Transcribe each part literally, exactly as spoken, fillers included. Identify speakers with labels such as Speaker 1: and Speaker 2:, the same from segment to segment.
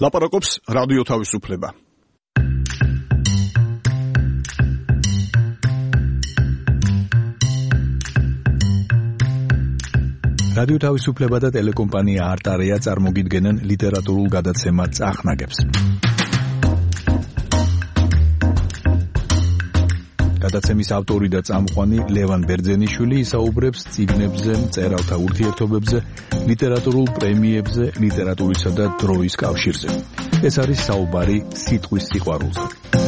Speaker 1: ლაპარაკობს რადიო თავისუფლება. რადიო თავისუფლება და ტელეკომპანია არტარია წარმოგიდგენენ ლიტერატურულ გადაცემა წახნაგებს. გადაცემის ავტორი და წამყვანი ლევან ბერძენიშვილი ისაუბრებს წიგნებზე, მწერალთა ურთიერთობებზე, ლიტერატურულ პრემიებზე, ლიტერატურისა და დროის კავშირზე. ეს არის საუბარი სიტყვის სიყვარულზე.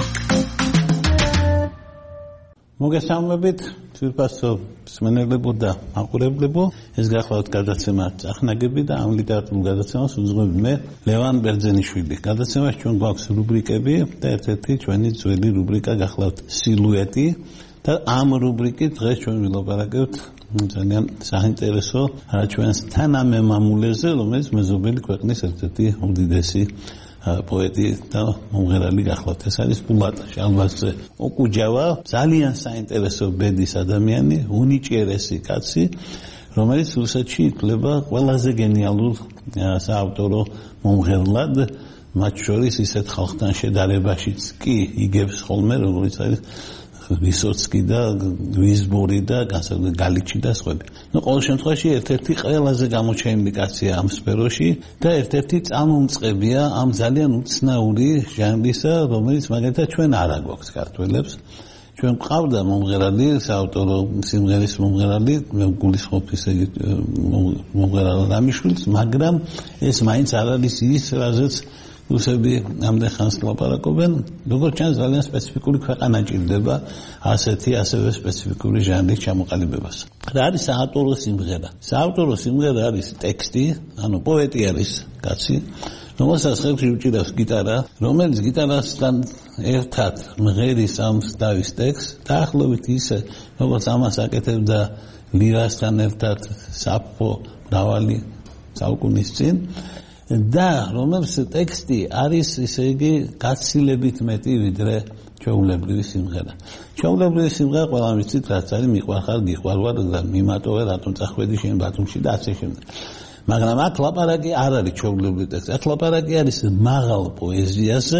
Speaker 2: მოგესალმებით, ძვირფასო მსმენელებო და მაყურებლებო, ეს გახლავთ გადაცემა წახნაგები და ამ ლიტერატურულ გადაცემას უძღვები მე, ლევან ბერძენიშვილი. გადაცემაში ჩვენ გვაქვს რუბრიკები და ერთ-ერთი ჩვენი ძველი რუბრიკა გახლავთ სილუეტი და ამ რუბრიკით დღეს ჩვენ ვილაპარაკებთ ძალიან საინტერესო ჩვენს თანამემამულეზე, რომელიც მეზობელი ქვეყნის ერთ-ერთი უდიდესი პოეტი და მომღერალი გახლავთ. ეს არის ბულატ შალვაზზე ოკუჯავა, ძალიან საინტერესო ბედის ადამიანი, უნიჭიერესი კაცი, რომელიც რუსეთში ითვლება ყველაზე გენიალურ საავტორო მომღერლად, მათ შორის ისეთ ხალხთან შედარებაშიც კი იგებს ხოლმე, როგორც არის ვისოცკი და ვიზბორი და განსაკუთრებით გალიჩი და სხვა. ნუ ყოველ შემთხვევაში ერთ-ერთი ყველაზე გამოჩენილი კაცია ამ სფეროში და ერთ-ერთი წამომწყებია ამ ძალიან უცნაური ჟანრისა, რომელიც მაგალითად ჩვენ არ აგვაქვს ქართველებს. ჩვენ ყავდა მომღერალი, საავტორო სიმღერის მომღერალი, მე გულისხმობ ისე მომღერალ რამიშვილს, მაგრამ ეს მაინც არ არის ის, რაზეც რუსები ამდენ ხანს ლაპარაკობენ, როგორც ჩანს ძალიან სპეციფიკური ქვეყანა ჭირდება ასეთი ასევე სპეციფიკური ჟანრის ჩამოყალიბებას. რა არის საავტორო სიმღერა? საავტორო სიმღერა არის ტექსტი, ანუ პოეტი არის კაცი, რომელსაც ხელში უჭირავს გიტარა, რომელიც გიტარასთან ერთად მღერის ამ დავის ტექსტს, დაახლოებით ისე, როგორც ამას აკეთებდა ლირასთან ერთად საფო მრავალი საუკუნის წინ. და რომელს ტექსტი არის ისე იგი გაცილებით მეტი ვიდრე ჩვეულებრივი სიმღერა. ჩვეულებრივი სიმღერა ყველამ ვიცით რაც არის, მიყვარხარ, გიყვარვარ და მიმატოვე, რატომ წახვედი შენ ბათუმში და ასე შემდეგ. მაგრამ აქ ლაპარაკი არ არის ჩვეულებრივი ტექსტი. აქ ლაპარაკი არის მაღალ პოეზიაზე,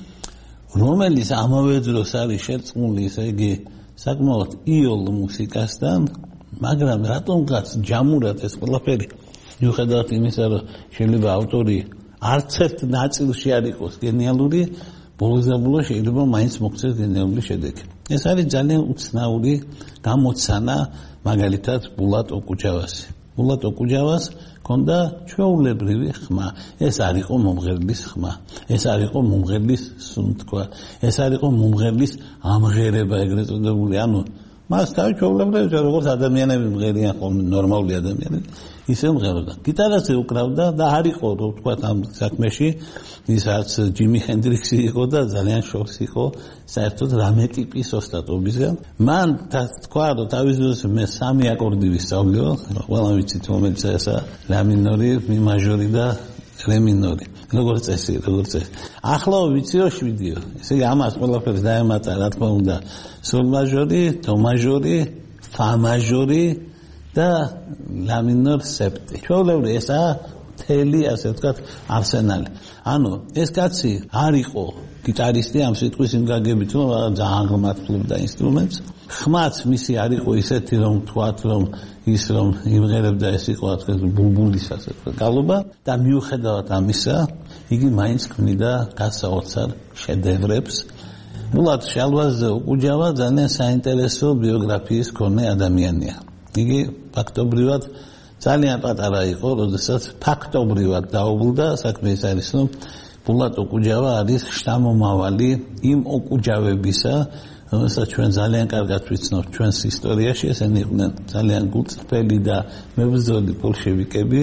Speaker 2: რომელიც ამავე დროს არის შერწყმული ისე იგი საკმაოდ იოლ მუსიკასთან, მაგრამ რატომღაც ჯამურად ეს ყველაფერი მიუხედავად იმისა, რომ შეიძლება ავტორი არც ერთ ნაწილში არ იყოს გენიალური, ბოლოს და ბოლოს შეიძლება მაინც მოქცეს გენიალური შედეგი. ეს არის ძალიან უცნაური გამოცანა, მაგალითად ბულატ ოკუჯავასი. ბულატ ოკუჯავას ჰქონდა ჩვეულებრივი ხმა. ეს არ იყო მომღერლის ხმა. ეს არ იყო მომღერლის სუნთქვა. ეს არ იყო მომღერლის ამღერება, ეგრეთ წოდებული, ანუ მას თავი ჩვეულებრივი როგორც ადამიანები მღერიან ხოლმე, ნორმალური ადამიანები. ისე მღეროდა. გიტარაზე უკრავდა და არ იყო, რო ვთქვა ამ საქმეში, ისაც ჯიმი ჰენდრიქსი იყო და ძალიან შორს იყო საერთოდ რამე ტიპის ოსტატობისგან. მან თქვა, რომ თავის დროს მე სამი აკორდი ვისწავლიო, ყველა ვიცით, რომელიც ესა ლა მინორი, მი მაჟორი და რე მინორი. როგორც წესი, როგორც წესი. ახლა ვიცი რომ შვიდიო. ესე იგი ამას ყველაფერს დაემატა, რა თქმა უნდა, სოლ მაჟორი, დო მაჟორი, ფა მაჟორი და ლა მინორ სეპტი. ჩვეულებრივი ესაა მთელი, ასე ვთქვათ, არსენალი. ანუ ეს კაცი არ იყო გიტარისტი ამ სიტყვის იმ გაგებით, რომ ძალიან ღრმად ფლობდა ინსტრუმენტს. ხმაც მისი არ იყო ისეთი, რომ თქვათ, რომ ის რომ იმღერებდა, ეს იყო თქვენ ბულბულის ასე ვთქვათ, გალობა და მიუხედავად ამისა, იგი მაინც ქმნიდა გასაოცარ შედევრებს. ბულატ შალვაზზე ოკუჯავა ძალიან საინტერესო ბიოგრაფიის მქონე ადამიანია. იგი ფაქტობრივად ძალიან პატარა იყო, როდესაც ფაქტობრივად დაუბრუნდა საქმე ის არის, რომ ბულატ ოკუჯავა არის შთამომავალი იმ ოკუჯავებისა, რომელსაც ჩვენ ძალიან კარგად ვიცნობთ ჩვენს ისტორიაში, ესენი იყვნენ ძალიან გულწრფელი და მებრძოლი ბოლშევიკები.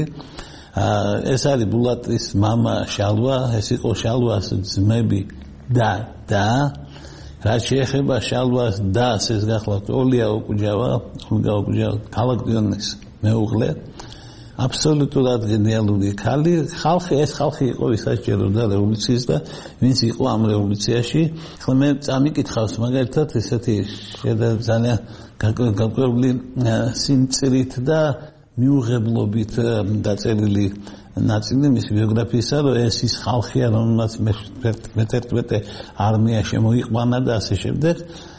Speaker 2: ეს არის ბულატის მამა შალვა, ეს იყო შალვას ძმები და და რაც შეეხება შალვას დას, ეს გახლავთ ოლია ოკუჯავა, ოლგა ოკუჯავა, ქალაქდიონის მეუღლე, აბსოლუტურად გენიალური ქალი. ხალხი, ეს ხალხი იყო, ვისაც ჯეროდა რევოლუციის და ვინც იყო ამ რევოლუციაში. ხოლმე მე წამიკითხავს მაგალითად ესეთი ძალიან გაკვირვებული სიმწირით და მიუღებლობით დაწერილი ნაწილი მის ბიოგრაფიისა, რომ ეს ის ხალხია, რომელმაც მეთერთმეტე არმია შემოიყვანა და ასე შემდეგ.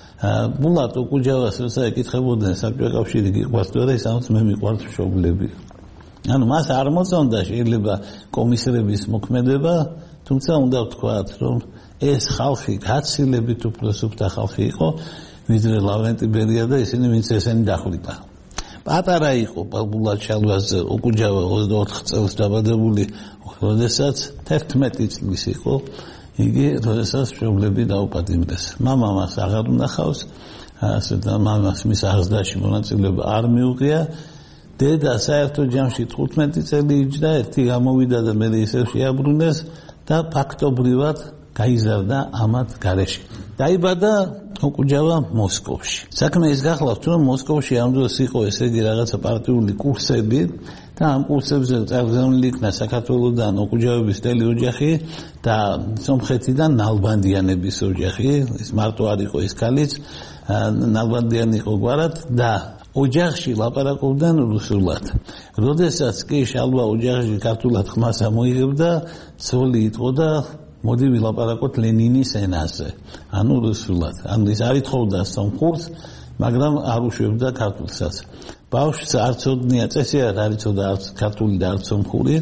Speaker 2: ბულად ოკუჯავას როცა ეკითხებოდნენ საბჭოთა კავშირი გიყვარს თუ არა, ის ამბობს მე მიყვარს მშობლები. ანუ მას არ მოწონდა შეიძლება კომისრების მოქმედება, თუმცა უნდა ვთქვათ, რომ ეს ხალხი გაცილებით უფრო სუფთა ხალხი იყო, ვიდრე ლავრენტი ბერია და ისინი ვინც ესენი დახვრიტა. პატარა იყო ბულად შალვაზე ოკუჯავა ოცდაოთხ წელს დაბადებული, როდესაც თერთმეტი წლის იყო, იგი როდესაც მშობლები დაუპატიმრეს. მამა მას აღარ უნახავს, ასე და მამას მის აღზრდაში მონაწილეობა არ მიუღია. დედა საერთო ჯამში თხუთმეტი წელი იჯდა, ერთი გამოვიდა და მე ისევ შეაბრუნეს და ფაქტობრივად გაიზარდა ამათ გარეშე. დაიბადა ოკუჯავა მოსკოვში. საქმე ის გახლავთ, რომ მოსკოვში ამ დროს იყო ესე იგი რაღაცა პარტიული კურსები და ამ კურსებზე წარგზავნილი იქნა საქართველოსდან ოკუჯავების მთელი ოჯახი და სომხეთიდან ნალბანდიანების ოჯახი, ის მარტო არ იყო ის ქალიც, ნალბანდიანი იყო გვარად და ოჯახში ლაპარაკობდნენ რუსულად. როდესაც კი შალვა ოჯახში ქართულად ხმას ამოიღებდა, ცოლი იტყო და მოდი ვილაპარაკოთ ლენინის ენაზე, ანუ რუსულად. ანუ ის არ ითხოვდა სომხურს, მაგრამ არ უშვებდა ქართულსაც. ბავშვს არ ცოდნია წესიერ არ იცოდა არც ქართული და არც სომხური.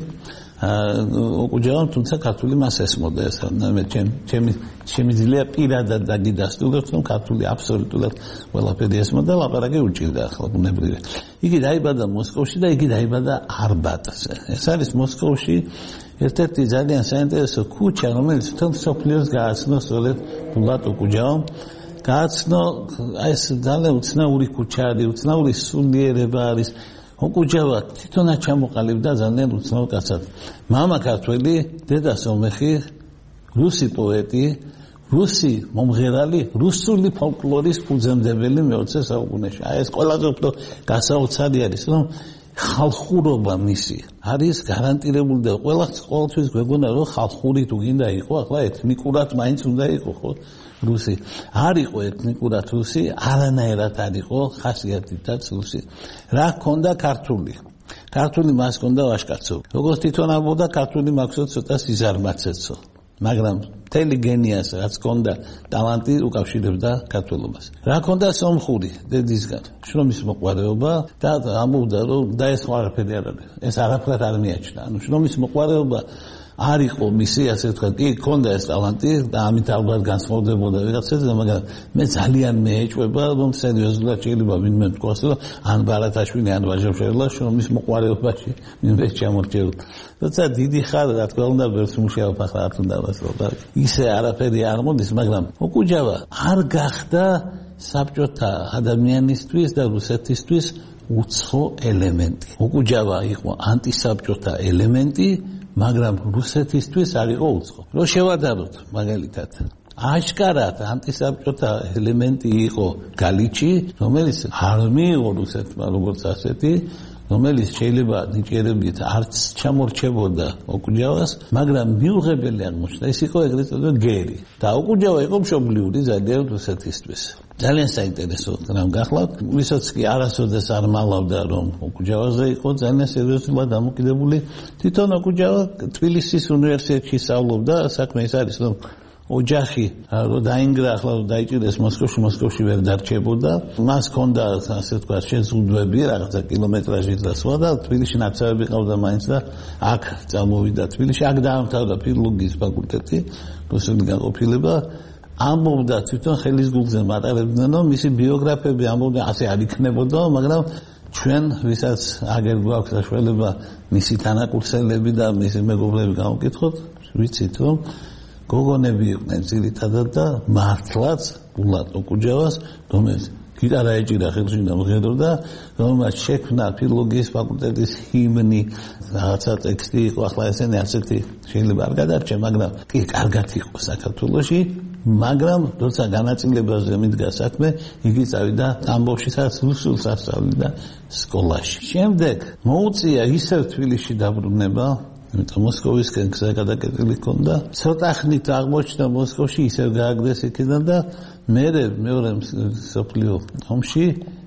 Speaker 2: ოკუჯავამ თუმცა ქართული მას ესმოდა ეს. მე ჩემი შემიძლია პირადად დაგიდასტურებთ, რომ ქართული აბსოლუტურად ყველაფერი ესმოდა, ლაპარაკი უჭირდა ახლა ბუნებრივია. იგი დაიბადა მოსკოვში და იგი დაიბადა არბატზე. ეს არის მოსკოვში ერთ-ერთი ძალიან საინტერესო ქუჩა, რომელიც თვითონ მსოფლიოს გააცნო სწორედ ბულად ოკუჯავამ. გააცნო ეს ძალიან უცნაური ქუჩა არის, უცნაური სულიერება არის. ოკუჯავა თვითონაც ჩამოყალიბდა ძალიან უცნაურ კაცად. მამა ქართველი, დედა სომეხი, რუსი პოეტი, რუსი მომღერალი, რუსული ფოლკლორის ფუძემდებელი მეოცე საუკუნეში. აი ეს ყველაზე უფრო გასაოცარი არის, რომ ხალხურობა მისი არის გარანტირებული და ყოველთვის გვეგონა რომ ხალხური თუ გინდა იყო, ახლა ეთნიკურად მაინც უნდა იყო, ხო? რუსი არ იყო ეთნიკურად რუსი, არანაირად არ იყო ხასიათითაც რუსი. რა ჰქონდა ქართული? ქართული მას ჰქონდა ვაჟკაცო. როგორც თვითონ ამბობდა, ქართული მაქვსო ცოტა სიზარმაცეცო. მაგრამ მთელი გენიას რაც ჰქონდა ტალანტი უკავშირებდა ქართულობას. რა ჰქონდა სომხური დედისგან, შრომის მოყვარეობა და ამბობდა რომ და ეს ყველაფერი არ არის. ეს არაფრად არ მიაჩნდა. ანუ შრომის მოყვარეობა არ იყო მისი, ასე ვთქვათ, კი ჰქონდა ეს ტალანტი და ამით ალბათ განსხვავდებოდა ვიღაცაზე, მაგრამ მე ძალიან მეეჭვება, რომ სერიოზულად შეიძლება ვინმე თქვას, რომ ან ბარათაშვილი, ან ვაჟა-მშობლა შრომის მოყვარეობაში ვინმე ჩამორჩებოდა. როცა დიდი ხარ, რა თქმა უნდა, ბევრს მუშაობ, ახლა არ უნდა ვასწავლო. ისე არაფერი არ მოდის, მაგრამ ოკუჯავა არ გახდა საბჭოთა ადამიანისთვის და რუსეთისთვის უცხო ელემენტი. ოკუჯავა იყო ანტისაბჭოთა ელემენტი, მაგრამ რუსეთისთვის არ იყო უცხო. რო შევადაროთ მაგალითად, აშკარად ანტისაბჭოთა ელემენტი იყო გალიჩი, რომელიც არ მიიღო რუსეთმა როგორც ასეთი, რომელიც შეიძლება ნიჭიერებით არც ჩამორჩებოდა ოკუჯავას, მაგრამ მიუღებელი აღმოჩნდა. ეს იყო ეგრეთ წოდებული გერი და ოკუჯავა იყო მშობლიური ძალიან რუსეთისთვის. ძალიან საინტერესო რამ გახლავთ, ვისაც კი არასოდეს არ მალავდა რომ ოკუჯავაზე იყო ძალიან სერიოზულად დამოკიდებული. თვითონ ოკუჯავა თბილისის უნივერსიტეტში სწავლობდა, საქმე ის არის რომ ოჯახი რომ დაინგრა, ახლა რომ დაიჭირეს მოსკოვში, მოსკოვში ვერ დარჩებოდა. მას ჰქონდა ასე ვთქვათ შეზღუდვები, რაღაცა კილომეტრაჟით და სხვა და თბილისში ნაცავები ყავდა მაინც და აქ წამოვიდა თბილისში, აქ დაამთავრა ფილოლოგიის ფაკულტეტი, რუსული განყოფილება. ამბობდა თვითონ ხელის გულზე მატარებდნენ, რომ მისი ბიოგრაფები ამბობდა ასე არ იქნებოდა, მაგრამ ჩვენ ვისაც აგერ გვაქვს საშუალება მისი თანაკურსელები და მისი მეგობრები გავუკითხოთ, ვიცით რომ გოგონები იყვნენ ძირითადად და მართლაც ბულად ოკუჯავას, რომელიც გიტარა ეჭირა ხელში და მღეროდა, რომელმაც შექმნა ფილოლოგიის ფაკულტეტის ჰიმნი, რაღაცა ტექსტი იყო, ახლა ესენი ასეთი შეიძლება არ გადარჩე, მაგრამ კი კარგად იყო საქართველოში, მაგრამ როცა განაწილებაზე მიდგა საქმე, იგი წავიდა ტამბოვში, სადაც რუსულს ასწავლიდა სკოლაში. შემდეგ მოუწია ისევ თბილისში დაბრუნება, იმიტომ მოსკოვისკენ გზა გადაკეტილი ჰქონდა. ცოტა ხნით აღმოჩნდა მოსკოვში, ისევ გააგდეს იქიდან და მერე მეორე მსოფლიო ომში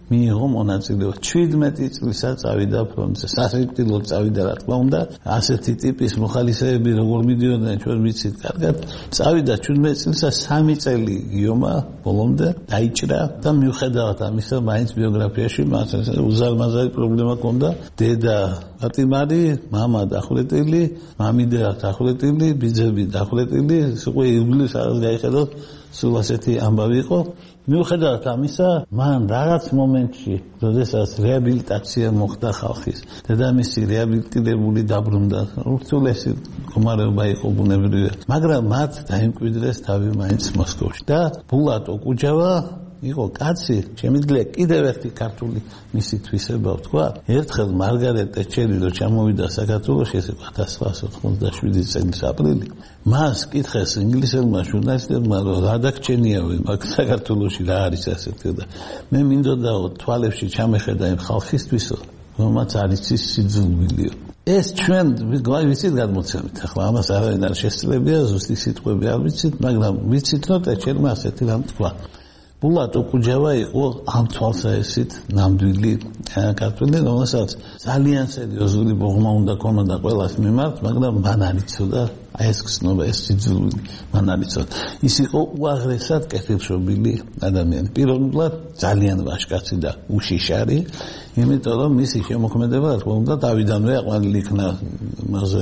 Speaker 2: მიიღო მონაწილეობა. შვიდმეტი წლისა წავიდა ფრონტზე. სასიკვდილოდ წავიდა რა თქმა უნდა. ასეთი ტიპის მოხალისეები როგორ მიდიოდნენ ჩვენ ვიცით კარგად. წავიდა შვიდმეტი წლისა სამი წელი იომა ბოლომდე დაიჭრა და მიუხედავად ამისა მაინც ბიოგრაფიაში მას უზარმაზარი პრობლემა ჰქონდა. დედა პატიმარი, მამა დახვრეტილი, მამიდა დახვრეტილი, ბიძები დახვრეტილი, უკვე იგლის არ გაიხედოთ, სულ ასეთი ამბავი იყო. მიუხედავად ამისა, მან რაღაც მომენტში, როდესაც რეაბილიტაცია მოხდა ხალხის, დედამისი რეაბილიტირებული დაბრუნდა, ურთულესი მდგომარეობა იყო ბუნებრივია, მაგრამ მათ დაიმკვიდრეს თავი მაინც მოსკოვში. და ბულატ ოკუჯავა იყო კაცი, შემიძლია კიდევ ერთი ქართული მისი თვისება ვთქვა. ერთხელ მარგარეტ ტეტჩერი რო ჩამოვიდა საქართველოში, ეს იყო ათას ცხრაასი ოთხმოცდაშვიდი წლის აპრილი, მას კითხეს ინგლისელმა ჟურნალისტებმა, რომ რა დაგჩენიავენ მაგ საქართველოში რა არის ასეთი და მე მინდოდაო თვალებში ჩამეხედა იმ ხალხისთვისო, რომაც არ იცის სიძულვილიო. ეს ჩვენ ვიცით გადმოცემით, ახლა ამას არავინ არ შესწრებია, ზუსტი სიტყვები არ ვიცით, მაგრამ ვიცით, რომ ტეტჩერმა ასეთი რამ თქვა. ბულატ ოკუჯავა იყო ამ თვალსაჩინით ნამდვილი ქართველი, რომელსაც ძალიან სერიოზული ბოღმა უნდა ქონოდა ყველას მიმართ, მაგრამ მან არ იცოდა აი ეს გზნობა, ეს სიძულვილი მან არ იცოდა. ის იყო უაღრესად კეთილშობილი ადამიანი. პირველად ძალიან ვაჟკაცი და უშიშარი, იმიტომ რომ მისი შემოქმედება რა თქმა უნდა დავიდანვე აყვანილი იქნა მასზე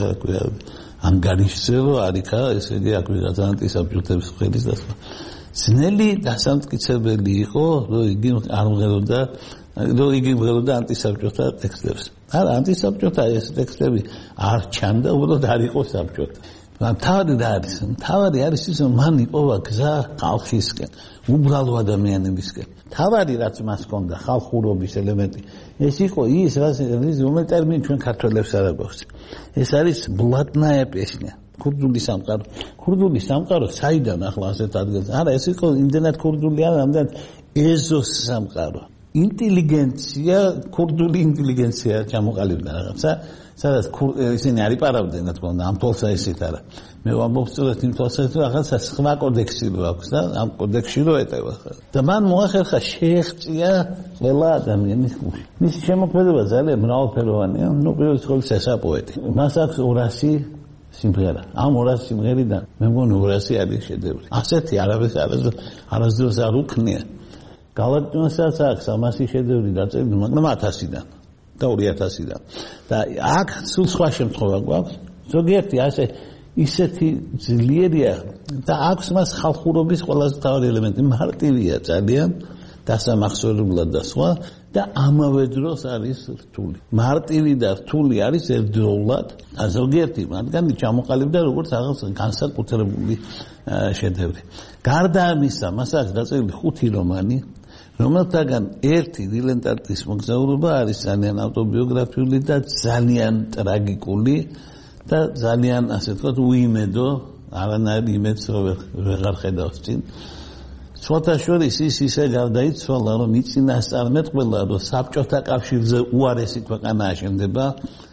Speaker 2: ანგარიშზე, რომ არიქა, ესე იგი აქვე გაზანტი საბჭოთების ხელის და სხვა. ძნელი დასამტკიცებელი იყო, რომ იგი არ მღეროდა, რომ იგი მღეროდა ანტისაბჭოთა ტექსტებს. არა, ანტისაბჭოთა ეს ტექსტები არ ჩანდა, უბრალოდ არ იყო საბჭოთა. თავი რა არის? თავი არის ის, რომ მან იპოვა გზა ხალხისკენ, უბრალო ადამიანებისკენ. თავი რაც მას ჰქონდა, ხალხურობის ელემენტი, ეს იყო ის, რომელიც ტერმინი ჩვენ ქართველებს არ აქვს. ეს არის ბლატნაია პესნია. ქურდული სამყარო. ქურდული სამყარო საიდან ახლა ასეთ ადგილზე? არა, ეს იყო იმდენად ქურდული არა, ამდენ ეზოს სამყარო. ინტელიგენცია, ქურდული ინტელიგენცია ჩამოყალიბდა რაღაცა, სადაც ისინი არ იპარავდნენ, რა თქმა უნდა, ამ თვალსაჩინით არა. მე ვამბობ სწორედ იმ თვალსაჩინით, რომ რაღაცა სხვა კოდექსი რო აქვს და ამ კოდექსში რო ეტევა. და მან მოახერხა შეეღწია ყველა ადამიანის გულში. მისი შემოქმედება ძალიან მრავალფეროვანია, ნუ პირველ რიგში ეს პოეტი. მას აქვს ორასი სიმღერა. ამ ორასი სიმღერიდან მე მგონი ორასი არის შედევრი. ასეთი არავის არასდროს არ უქნია. გალაკტიონსაც აქვს ამასი შედევრი დაწერილი, მაგრამ ათასიდან და ორი ათასიდან. და აქ სულ სხვა შემთხვევა გვაქვს. ზოგიერთი ასე ისეთი ძლიერია და აქვს მას ხალხურობის ყველაზე მთავარი ელემენტი. მარტივია ძალიან, დასამახსოვრებლად და სხვა და ამავე დროს არის რთული. მარტივი და რთული არის ერთდროულად. ზოგიერთი მათგანი ჩამოყალიბდა როგორც რაღაც განსაკუთრებული შედევრი. გარდა ამისა, მას აქვს დაწერილი ხუთი რომანი, რომელთაგან ერთი დილენტარტის მოგზაურობა არის ძალიან ავტობიოგრაფიული და ძალიან ტრაგიკული და ძალიან ასე ვთქვათ უიმედო, არანაირ იმედს ვეღარ ხედავს წინ. სხვათა შორის ის ისე გარდაიცვალა, რომ იწინასწარმეტყველა, რომ საბჭოთა კავშირზე უარესი ქვეყანაა შენდება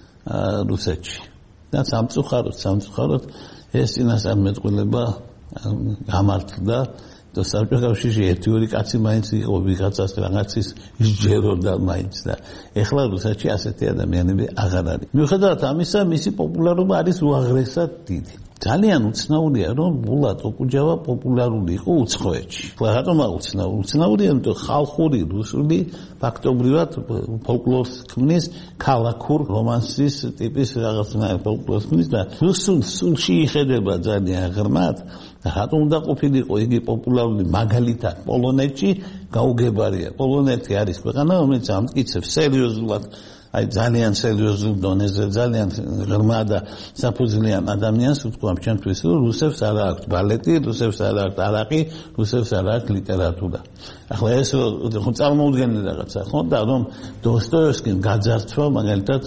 Speaker 2: რუსეთში. და სამწუხაროდ, სამწუხაროდ ეს წინასწარმეტყველება გამართლდა და საბჭოთა კავშირში ერთი ორი კაცი მაინც იყო ვიღაცას რაღაცის ისჯეროდა მაინც და ეხლა რუსეთში ასეთი ადამიანები აღარ არის. მიუხედავად ამისა, მისი პოპულარობა არის უაღრესად დიდი. ძალიან უცნაურია, რომ ბულატ ოკუჯავა პოპულარული იყო უცხოეთში. რატომ უცნაური? უცნაურია, იმიტომ ხალხური რუსული ფაქტობრივად ფოლკლორს ქმნის, ქალაქურ რომანსის ტიპის რაღაცნაირ ფოლკლორს ქმნის და რუსულ სულში იხედება ძალიან ღრმად. რატომ უნდა ყოფილიყო იგი პოპულარული მაგალითად პოლონეთში გაუგებარია. პოლონეთი არის ქვეყანა, რომელიც ამტკიცებს სერიოზულად აი ძალიან სერიოზულ დონეზე, ძალიან ღრმა და საფუძვლიან ადამიანს ვთქვამ ჩემთვის, რომ რუსებს არ აქვს ბალეტი, რუსებს არ აქვს არაყი, რუსებს არ აქვს ლიტერატურა. ახლა ეს ხო წარმოუდგენელი რაღაცა, ხო და რომ დოსტოევსკიმ გაძარცვა მაგალითად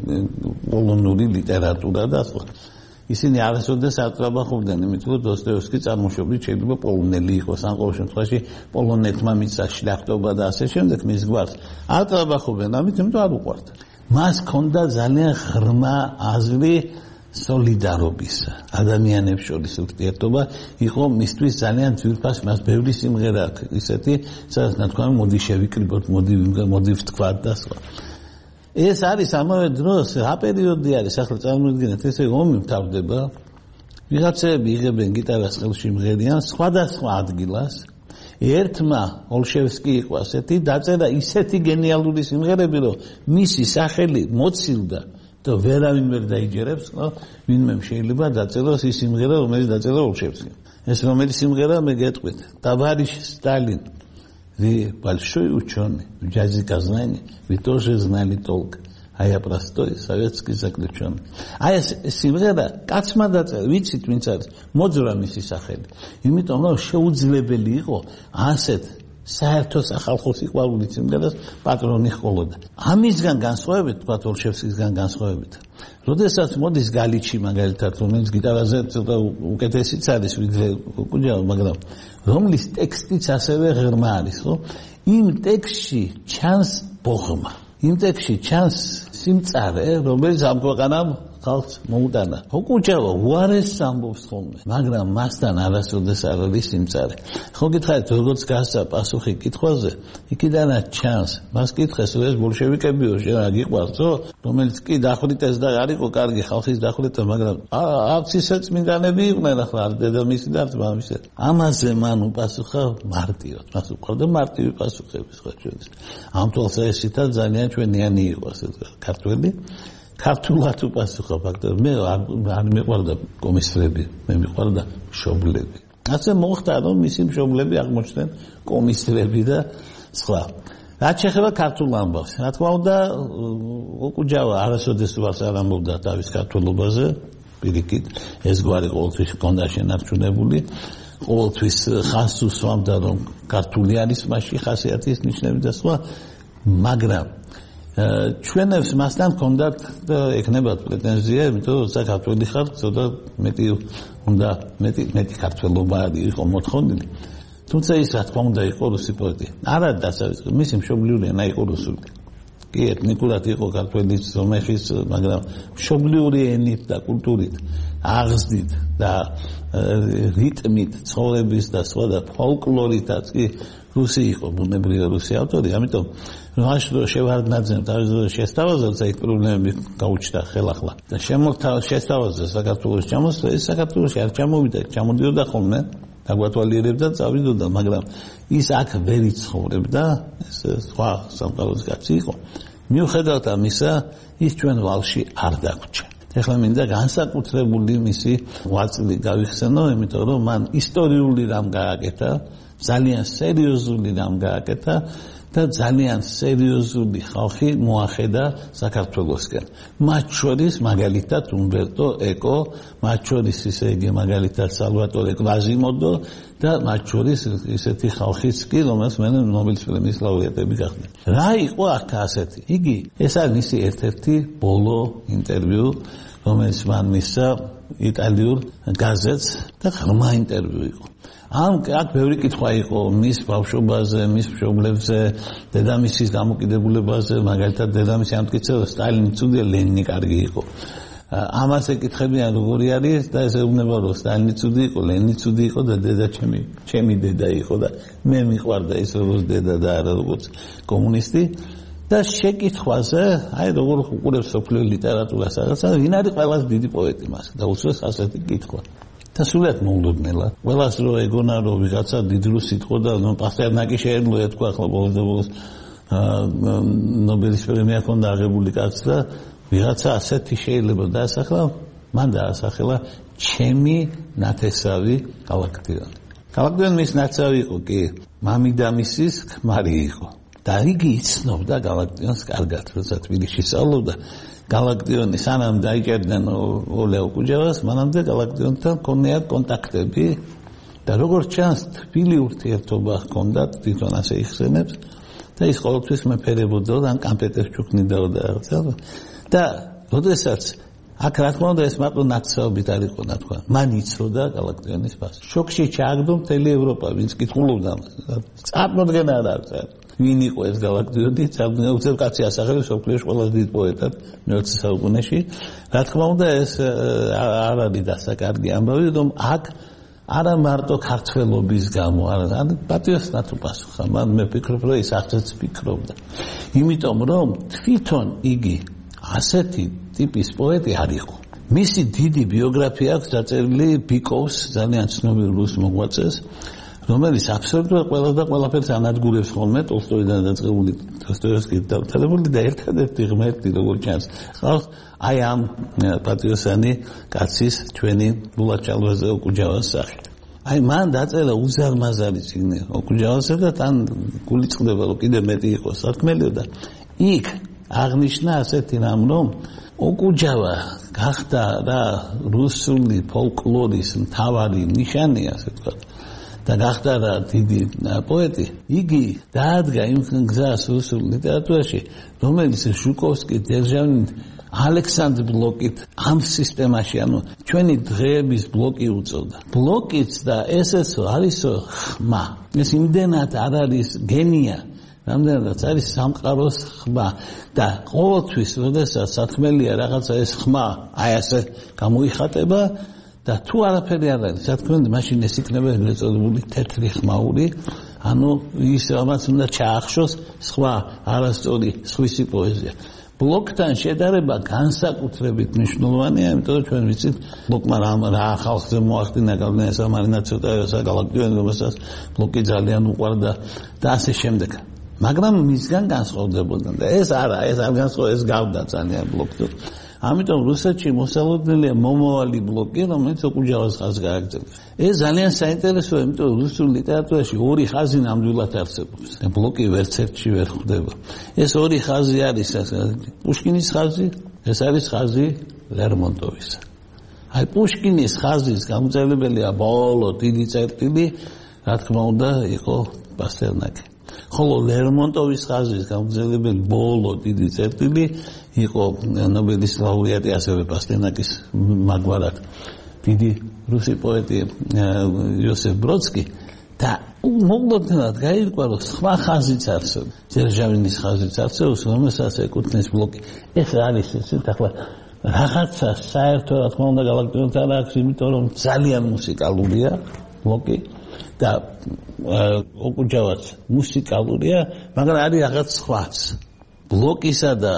Speaker 2: პოლონური ლიტერატურა და სხვა. ისინი არასოდეს არ ტრაბახობდნენ, იმიტომ რომ დოსტოევსკი წარმოშობით შეიძლება პოლონელი იყოს, ან ყოველ შემთხვევაში პოლონეთმა მისცა შლახტობა და ასე შემდეგ მის გვარს. არ ტრაბახობდნენ, ამით იმიტომ არ უყვართ. მას ჰქონდა ძალიან ღრმა აზრი სოლიდარობის ადამიანებს შორის ურთიერთობა იყო მისთვის ძალიან ძვირფას, მას ბევრი სიმღერა აქვს ისეთი, სადაც ნათქვამი მოდი შევიკრიბოთ, მოდი მოდი ვთქვათ და სხვა. ეს არის ამავე დროს რა პერიოდი არის, ახლა წარმოიდგინეთ, ესე ომი მთავრდება, ვიღაცები იღებენ გიტარას ხელში მღერიან სხვადასხვა ადგილას. ერთმა ოლშევსკი იყო ასეთი, დაწერა ისეთი გენიალური სიმღერები, რომ მისი სახელი მოცილდა და ვერავინ ვერ დაიჯერებს, ვინმე შეიძლება დაწეროს ის სიმღერა, რომელიც დაწერა ოლშევსკიმ. ეს რომელი სიმღერა მე გეტყვით, товарищ Сталин, вы большой ученый, в языке знаний, вы тоже знали толк. А я простой советский заключенный. А ეს სიმღერა კაცმა დაწერა, ვიცით ვინც არის, მოძვრა მისი სახელი. იმიტომ რომ შეუძლებელი იყო ასეთ საერთო სახალხო სიყვარული სიმღერას პატრონი ჰყოლოდა. ამისგან განსხვავებით, თქვა ოლშევსკისგან განსხვავებით. როდესაც მოდის გალიჩი მაგალითად, რომელიც გიტარაზე ცოტა უკეთესიც არის ვიდრე კუჯავა, მაგრამ რომლის ტექსტიც ასევე ღრმა არის, ხო? იმ ტექსტში ჩანს ბოღმა. იმ ტექსტში ჩანს სიმწარე, რომელიც ამ ქვეყანამ ხალხს მოუტანა. ოკუჯავა უარესს ამბობს ხოლმე, მაგრამ მასთან არასოდეს არ არის სიმწარე. ხო გითხარით, როგორც გასცა პასუხი კითხვაზე, იქიდანაც ჩანს. მას კითხეს, ეს ბოლშევიკებიო, შენ რა გიყვარსო, რომელიც კი დახვრიტეს და არ იყო კარგი ხალხის დახვრიტა, მაგრამ აქ ისე წმინდანები იყვნენ ახლა არ დედამისი და ძმამისი. ამაზე მან უპასუხა მარტივად. მას უყვარდა მარტივი პასუხები სხვა ჩვენს. ამ თვალსაზრისით ძალიან ჩვენიანი იყო ასე ქართველი. ქართულად უპასუხა ფაქტობრივად მე არ მეყვარდა კომისრები, მე მეყვარდა მშობლები. ასე მოხდა, რომ მისი მშობლები აღმოჩნდნენ კომისრები და სხვა. რაც შეეხება ქართულ ამბავს, რა თქმა უნდა, ოკუჯავა არასოდეს უარს არ ამბობდა თავის ქართულობაზე, პირიქით, ეს გვარი ყოველთვის ჰქონდა შენარჩუნებული, ყოველთვის ხაზს უსვამდა, რომ ქართული არის მასში ხასიათის ნიშნები და სხვა, მაგრამ ჩვენებს მასთან ჰქონდათ და ეკნებათ პრეტენზია, იმიტომ რომ საქართველოს ხარ, ცოტა მეტი უნდა მეტი მეტი ქართველობა იყო მოთხოვნილი. თუმცა ის რა თქმა უნდა იყო რუსი პოეტი. არა დასაწყისი, მისი მშობლიური ენა იყო რუსული. კი, ეთნიკურად იყო ქართველის, სომეხის, მაგრამ მშობლიური ენით და კულტურით, აღზრდით და რიტმით, ცხოვრების და სხვა და ფოლკლორითაც კი რუსი იყო, ბუნებრივი რუსი ავტორი, ამიტომ მაშინ შევარდნაძემ თავის შესთავაზა იქ პრობლემები გაუჩნდა ხელახლა. და შემოთავაზა შესთავაზა საქართველოს ჩამოსვლა, ეს საქართველოში არ ჩამოვიდა, ჩამოდიოდა ხოლმე, დაგვათვალიერებდა, წავიდოდა, მაგრამ ის აქ ვერ იცხოვრებდა, ეს სხვა სამყაროს კაცი იყო. მიუხედავად ამისა, ის ჩვენ ვალში არ დაგვრჩა. ეხლა მინდა განსაკუთრებული მისი ღვაწლი გავიხსენო, იმიტომ რომ მან ისტორიული რამ გააკეთა, ძალიან სერიოზული რამ გააკეთა და ძალიან სერიოზული ხალხი მოახედა საქართველოსკენ. მათ შორის მაგალითად უმბერტო ეკო, მათ შორის ისე იგი მაგალითად სალვატორე კვაზიმოდო და მათ შორის ისეთი ხალხიც კი, რომელსაც მე ნობელის პრემიის ლაურეატები გახდნენ. რა იყო აქ ასეთი? იგი ეს არის მისი ერთ-ერთი ბოლო ინტერვიუ, რომელიც მან მისცა იტალიურ გაზეთს და ღრმა ინტერვიუ იყო. ამ აქ ბევრი კითხვა იყო მის ბავშვობაზე, მის მშობლებზე, დედამისის დამოკიდებულებაზე, მაგალითად დედამისი ამტკიცებდა რომ სტალინი ცუდია, ლენინი კარგი იყო. ამას ეკითხებიან როგორი არის და ეს ეუბნება რომ სტალინი ცუდი იყო, ლენინი ცუდი იყო და დედა ჩემი, ჩემი დედა იყო და მე მიყვარდა ის როგორც დედა და არა როგორც კომუნისტი. და შეკითხვაზე, აი როგორ უყურებს სოფლიო ლიტერატურას რაღაცა, ვინ არის ყველაზე დიდი პოეტი მას და უცეს ასეთი კითხვა. და სულად მოულოდნელად. ყველას რო ეგონა რომ ვიღაცა დიდ რუსს იტყვა და ნუ პასტერნაკი შეიძლება ეთქვა ახლა ბოლოს ნობელის პრემია ჰქონდა აღებული კაც და ვიღაცა ასეთი შეიძლება დაასახლა, მან დაასახელა ჩემი ნათესავი გალაქტიონი. გალაქტიონი მის ნაცავი იყო კი, მამიდამისის ქმარი იყო. და იგი იცნობდა გალაქტიონს კარგად, როცა თბილისში სწავლობდა. გალაქტიონი სანამ დაიჭერდნენ ოლე ოკუჯავას, მანამდე გალაქტიონთან ჰქონიათ კონტაქტები და როგორც ჩანს, თბილი ურთიერთობა ჰქონდათ, თვითონ ასე იხსენებს და ის ყოველთვის მეფერებოდა და კამპეტებს ჩუქნიდაო და რაღაცა. და როდესაც აქ რა თქმა უნდა ეს მარტო ნაცნობით არ იყო ნათქვა. მან იცოდა გალაქტიონის ფასი. შოქში ჩააგდო მთელი ევროპა, ვინც კითხულობდა მას. წარმოდგენა არ აქვს. ვინ იყო ეს გალაქტიონი? უცებ კაცი ასახელებს სოფლიოში ყველაზე დიდ პოეტად მეოცე საუკუნეში. რა თქმა უნდა, ეს არ არის დასაკარგი ამბავი, რომ აქ არა მარტო ქართველობის გამო, არა, პატიოსნად უპასუხა. მან მე ვფიქრობ, რომ ის აღწეც ფიქრობდა. იმიტომ რომ თვითონ იგი ასეთი ტიპის პოეტი არ იყო. მისი დიდი ბიოგრაფია აქვს დაწერილი ბიკოვს, ძალიან ცნობილ რუს მოღვაწეს, რომელიც აბსოლუტურად ყველა და ყველაფერს ანადგურებს ხოლმე ტოლსტოიდან დაწყებული დოსტოევსკის დავთვალებული და ერთადერთი ღმერთი როგორც ჩანს ხალხ აი ამ პატიოსანი კაცის ჩვენი ბულათ ჭალვაზე ოკუჯავას სახით. აი მან დაწერა უზარმაზარი წიგნი ოკუჯავასზე და თან გული წყდება რომ კიდე მეტი იყოს სარქმელიო და იქ აღნიშნა ასეთი რამ რომ ოკუჯავა გახდა რა რუსული ფოლკლორის მთავარი ნიშანი ასე ვთქვათ და გახდა რა დიდი პოეტი. იგი დაადგა იმ გზას რუსულ ლიტერატურაში, რომელიც ჟუკოვსკი, დერჟავინი, ალექსანდრ ბლოკით ამ სისტემაში, ანუ ჩვენი დღეების ბლოკი უწევდა. ბლოკიც და ესეცო არისო ხმა. ეს იმდენად არ არის გენია, რამდენადაც არის სამყაროს ხმა და ყოველთვის, როდესაც სათქმელია რაღაცა ეს ხმა, აი ასე გამოიხატება და თუ არაფერი არ არის, სათქმელი მაშინ ეს იქნება ეგრეთ წოდებული თეთრი ხმაური, ანუ ის რამაც უნდა ჩაახშოს სხვა არასწორი სხვისი პოეზია. ბლოკთან შედარება განსაკუთრებით მნიშვნელოვანია, იმიტომ რომ ჩვენ ვიცით ბლოკმა რა ხალხზე მოახდინა გავლენა სამარინაცოტა საგალაქტიონი, რომელსაც ბლოკი ძალიან უყვარდა და ასე შემდეგ. მაგრამ მისგან განსხვავდებოდა და ეს არა, ეს არ განსხვავდება, ეს გავდა ძალიან ბლოკს. ამიტომ რუსეთში მოსალოდნელია მომავალი ბლოკი, რომელიც ოკუჯავას ხაზს გააგრძელებს. ეს ძალიან საინტერესოა, იმიტომ რომ რუსულ ლიტერატურაში ორი ხაზი ნამდვილად არსებობს. ბლოკი ვერც ერთში ვერ ხვდება. ეს ორი ხაზი არის პუშკინის ხაზი, ეს არის ხაზი ლერმონტოვისა. აი პუშკინის ხაზის გამომწვევებელია ბოლო დიდი წერტილი, რა თქმა უნდა, იყო პასტერნაკი. ხოლო ლერმონტოვის ხაზის გამომწვევებელი ბოლო დიდი წერტილი იყო ნობელის ლაურეატი ასევე პასტერნაკის მაგვარად დიდი რუსი პოეტი იოსებ ბროდსკი და მოულოდნელად გაირკვა რომ სხვა ხაზიც არსებობს დერჟავინის ხაზიც არსებობს რომელსაც ეკუთვნის ბლოკი ეს არის ესეთ ახლა რაღაცა საერთო რა თქმა უნდა გალაქტიონთან აქვს იმიტომ რომ ძალიან მუსიკალურია ბლოკი და ოკუჯავაც მუსიკალურია მაგრამ არის რაღაც სხვაც ბლოკისა და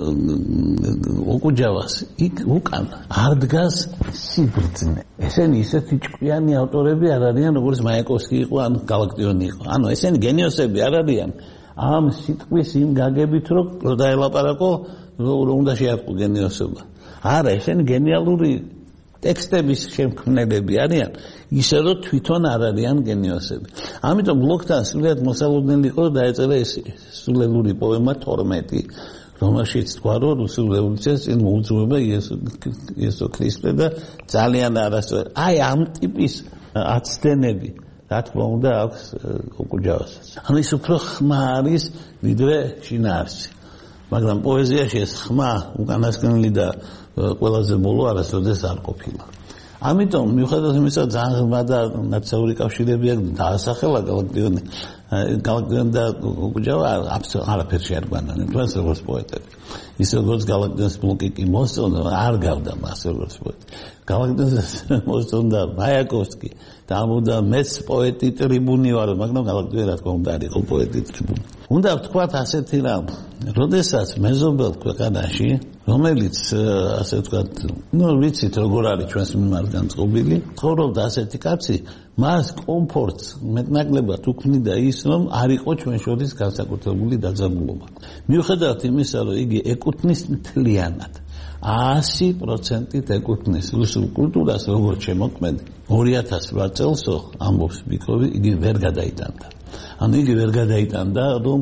Speaker 2: ოკუჯავას იქ უკან არ დგას სიბრძნე. ესენი ისეთი ჭკვიანი ავტორები არ არიან, როგორც მაიაკოვსკი იყო, ან გალაქტიონი იყო. ანუ ესენი გენიოსები არ არიან. ამ სიტყვის იმ გაგებით, რომ დაელაპარაკო, რომ უნდა შეარყო გენიოსობა. არა, ესენი გენიალური ტექსტების შემქმნელები არიან, ისე რომ თვითონ არ არიან გენიოსები. ამიტომ ბლოკთან სულიად მოსალოდნელი იყო დაეწერა ეს სულელური პოემა თორმეტი, რომელშიც თქვა რომ რუსულ რევოლუციას წინ მოუძღვება იესო ქრისტე და ძალიან არასწორი. აი ამ ტიპის აცდენები, რა თქმა უნდა, აქვს ოკუჯავასაც. ანუ ის უფრო ხმა არის, ვიდრე შინაარსი. მაგრამ პოეზიაში ეს ხმა უკანასკნელი და ყველაზე ბოლო არასოდეს არ ყოფილა. ამიტომ მიუხედავად იმისა, ძალიან ღრმა და ნაცნობი კავშირები აქვს დაასახელა გალაქტიონი. გალაქტიონი და ოკუჯავა არაფერში არ გვანან, თუნდაც როგორც პოეტები. ის როგორც გალაქტიონის ბლოკი კი მოსწონდა, არ გავდა მას როგორც პოეტი. გალაქტიონის მოსწონდა მაიაკოვსკი და ამოდა მეც პოეტი ტრიბუნი ვარ, მაგრამ გალაქტიონი რა თქმა უნდა არ იყო პოეტი ტრიბუნი. უნდა ვთქვათ ასეთი რამ, როდესაც მეზობელ ქვეყანაში რომელიც ასე ვთქვათ, ну ვიცით როგორ არის ჩვენს მიმართ განწყობილი, ცხოვრობდა ასეთი კაცი, მას კომფორტს მეტნაკლებად უქმნიდა ის, რომ არ იყო ჩვენ შორის განსაკუთრებული დაძაბულობა. მიუხედავად იმისა, რომ იგი ეკუთვნის მთლიანად ასი პროცენტით ეკუთვნის რუსულ კულტურას, როგორც შემოქმედი, ორი ათას რვა წელსო ამბობს ბიკოვი, იგი ვერ გადაიტანდა. ანუ იგი ვერ გადაიტანდა, რომ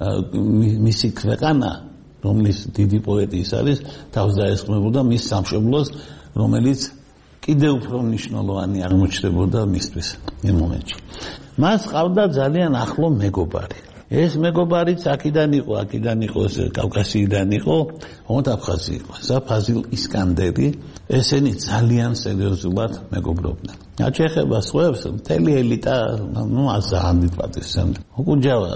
Speaker 2: მისი ქვეყანა რომლის დიდი პოეტი ის არის, თავს დაესხმებოდა მის სამშობლოს, რომელიც კიდევ უფრო მნიშვნელოვანი აღმოჩნდებოდა მისთვის იმ მომენტში. მას ყავდა ძალიან ახლო მეგობარი. ეს მეგობარიც აქედან იყო, აქედან იყო, კავკასიიდან იყო, ოღონდ აფხაზი იყო, საფაზილ ისკანდერი, ესენი ძალიან სერიოზულად მეგობრობდნენ. რაც შეეხება სხვებს, მთელი ელიტა, ну, აზანდით პატივს სცემდა. ოკუჯავას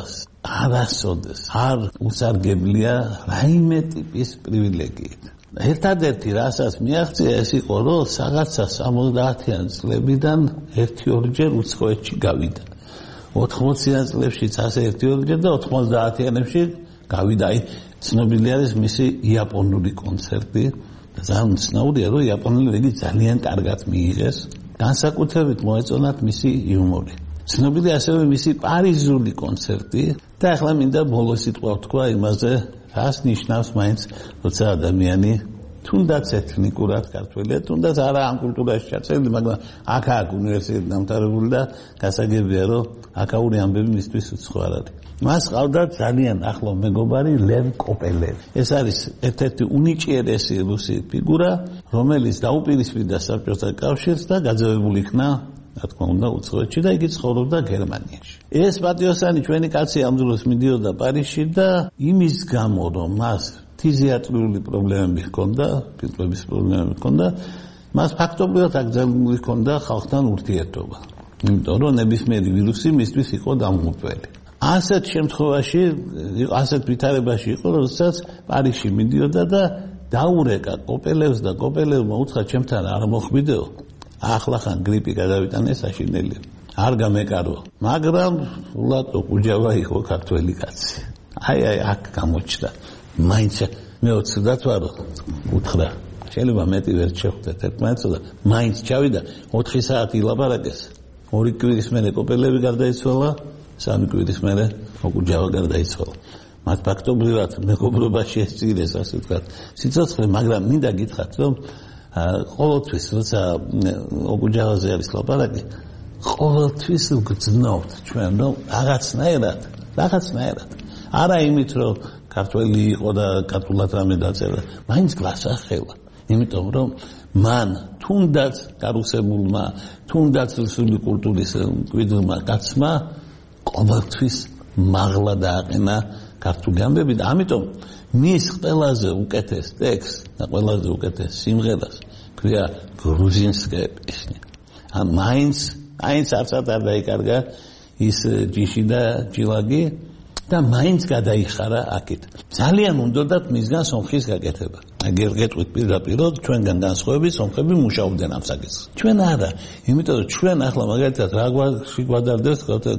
Speaker 2: არასოდეს არ უსარგებლია რაიმე ტიპის პრივილეგიით. ერთადერთი რასაც მიაღწია ეს იყო რომ რაღაცა სამოცდაათიან წლებიდან ერთი ორჯერ უცხოეთში გავიდა. ოთხმოციან წლებშიც ასე ერთი ორჯერ და ოთხმოცდაათიანებში გავიდა. აი ცნობილი არის მისი იაპონური კონცერტი. ძალიან ცნობილია რომ იაპონელი იგი ძალიან კარგად მიიღეს. განსაკუთრებით მოეწონათ მისი იუმორი. ცნობილია ასევე მისი პარიზული კონცერტი და ახლა მინდა ბოლოს სიტყვა ვთქვა იმაზე რას ნიშნავს მაინც როცა ადამიანი თუნდაც ეთნიკურად ქართველია, თუნდაც არა ამ კულტურაში ჩაწეული, მაგრამ აქ-აქ უნივერსიტეტი დამთავრებული და გასაგებია რომ აქაური ამბები მისთვის უცხო არ არის. მას ყავდა ძალიან ახლო მეგობარი ლევ კოპელევი. ეს არის ერთ-ერთი უნიჭიერესი რუსი ფიგურა, რომელიც დაუპირისპირდა საბჭოთა კავშირს და გაძევებული იქნა რა თქმა უნდა უცხოეთში და იგი ცხოვრობდა გერმანიაში. ეს პატიოსანი ჩვენი კაცი ამ დროს მიდიოდა პარიზში და იმის გამო რომ მას ფიზიატრიული პრობლემები ჰქონდა, ფილტვების პრობლემები ჰქონდა, მას ფაქტობრივად აკრძალული ჰქონდა ხალხთან ურთიერთობა. იმიტომ რომ ნებისმიერი ვირუსი მისთვის იყო დამღუპველი. ასეთ შემთხვევაში, ასეთ ვითარებაში იყო, როდესაც პარიზში მიდიოდა და დაურეკა კოპელევს და კოპელევმა უთხრა ჩემთან არ მოხვიდეო. ახლა ხან გრიპი გადავიტანე საშინელი. არ გამეკარო. მაგრამ ლატო კუჯავა იყო ქართველი კაცი. აი აი აქ გამოჩნდა. მაინც მე ვცდათ ვარო უთხრა. შეიძლება მეტი ვერ შეხვდეთ ერთმანეთს და მაინც ჩავიდა ოთხი საათი ლაპარაკეს. ორი კვირის მერე კოპელევი გარდაიცვალა, სამი კვირის მერე კუჯავა გარდაიცვალა. მათ ფაქტობრივად მეგობრობაში ესწირეს ასე ვთქვათ. სიცოცხლე, მაგრამ მინდა გითხრათ რომ ყოველთვის როცა ოკუჯავაზე არის ლაპარაკი, ყოველთვის ვგრძნობთ ჩვენ რომ რაღაცნაირად, რაღაცნაირად. არა იმით რომ ქართველი იყო და კატულად რამე დაწერა, მაინც გასახელა. იმიტომ რომ მან თუნდაც გარუსებულმა, თუნდაც რუსული კულტურის მკვიდრმა კაცმა ყოველთვის მაღლა დააყენა ქართული ამბები და ამიტომ მის ყველაზე უკეთეს ტექსტს და ყველაზე უკეთეს სიმღერას ქვია გრუზინსკая პესნია. ან მაინც, მაინც არცად არ დაიკარგა ის ჯიში და ჯილაგი და მაინც გადაიხარა აქეთ. ძალიან უნდათ მისგან სომხის გაკეთება. აგერ გეტყვით პირდაპირ, ჩვენგან განსხვავებით სომხები მუშაობდნენ ამ საკითხს. ჩვენ არა, იმიტომ რომ ჩვენ ახლა მაგალითად რა გვაგვარდეს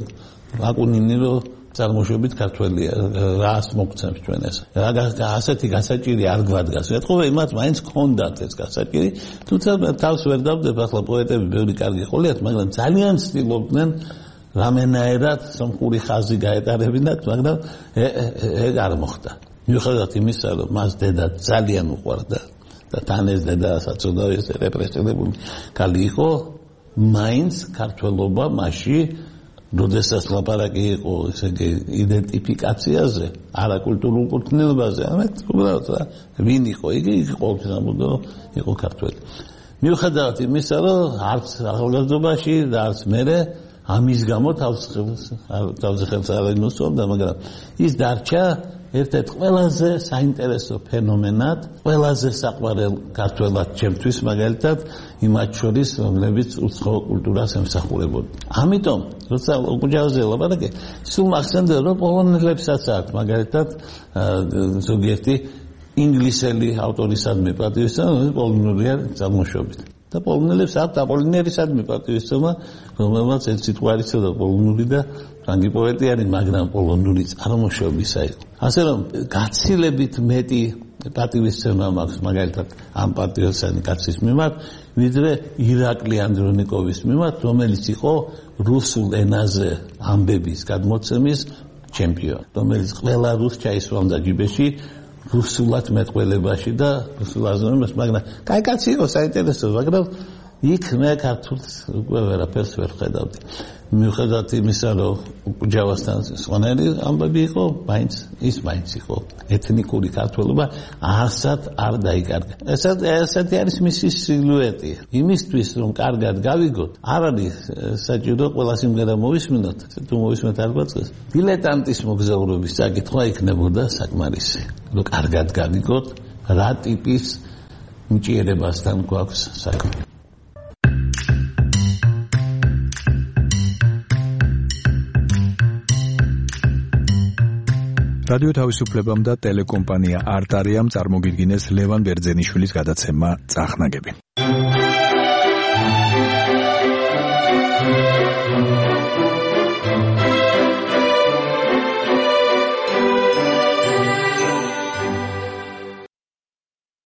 Speaker 2: აკუნინი რომ წარმოშობით ქართველია, რას მოგცემს ჩვენ ეს. რა ასეთი გასაჭირი არ გვადგას. ეთყობა იმათ მაინც ქონდათ ეს გასაჭირი, თუმცა თავს ვერ დავდებ, ახლა პოეტები ბევრი კარგი ყოლიათ, მაგრამ ძალიან ცდილობდნენ რამენაერად სომხური ხაზი გაეტარებინათ, მაგრამ ეგ არ მოხდა. მიუხედავად იმისა, რომ მას დედა ძალიან უყვარდა და თან ეს დედა საწოდავი ეს რეპრესირებული ქალი იყო, მაინც ქართველობა მასში როდესაც ლაპარაკი იყო ესე იგი იდენტიფიკაციაზე, არა კულტურულ კუთვნილებაზე, ამეთ უბრალოდ რა ვინ იყო იგი, იგი ყოველთვის ამბობდა იყო ქართველი. მიუხედავად იმისა, რომ არც ახალგაზრდობაში და არც მერე ამის გამო თავს თავზე ხელს არ ინოსობდა, მაგრამ ის დარჩა ერთ-ერთ ყველაზე საინტერესო ფენომენად, ყველაზე საყვარელ ქართველად ჩემთვის მაგალითად იმათ შორის, რომლებიც უცხო კულტურას ემსახურებოდნენ. ამიტომ, როცა ოკუჯავაზე ლაპარაკე, სულ მახსენდება, რომ პოლონელებსაც აქვს მაგალითად ზოგიერთი ინგლისელი ავტორისადმი პატივისცემა, პოლონურია წარმოშობით. და პოლონელებს აქვს აპოლინერისადმი პატივისცემა, რომელმაც ერთ სიტყვა არ იცოდა პოლონური და ფრანგი პოეტი არის, მაგრამ პოლონური წარმოშობისა იყო. ასე რომ გაცილებით მეტი პატივისცემა მაქვს მაგალითად ამ პატიოსანი კაცის მიმართ, ვიდრე ირაკლი ანდრონიკოვის მიმართ, რომელიც იყო რუსულ ენაზე ამბების გადმოცემის ჩემპიონი, რომელიც ყველა რუსს ჩაისვამდა ჯიბეში რუსულად მეტყველებაში და რუსულ აზროვნებას, მაგრამ კაი კაცი იყო, საინტერესო, მაგრამ იქ მე ქართულს უკვე ვერაფერს ვერ ხედავდი. მიუხედავად იმისა, რომ ოკუჯავასთან სხვანაირი ამბები იყო, მაინც ის მაინც იყო ეთნიკური ქართველობა, არსად არ დაიკარგა. ესეთი არის მისი სილუეტი. იმისთვის, რომ კარგად გავიგოთ, არ არის საჭირო ყველა სიმღერა მოვისმინოთ, თუ მოვისმენთ არ გვაწყდეს. დილეტანტის მოგზაურობის საკითხვა იქნებოდა საკმარისი. რომ კარგად გავიგოთ, რა ტიპის მჭირებასთან გვაქვს საქმე.
Speaker 1: რადიო თავისუფლებამ და ტელეკომპანია არტარიამ წარმოგიდგინეს ლევან ბერძენიშვილის გადაცემა წახნაგები.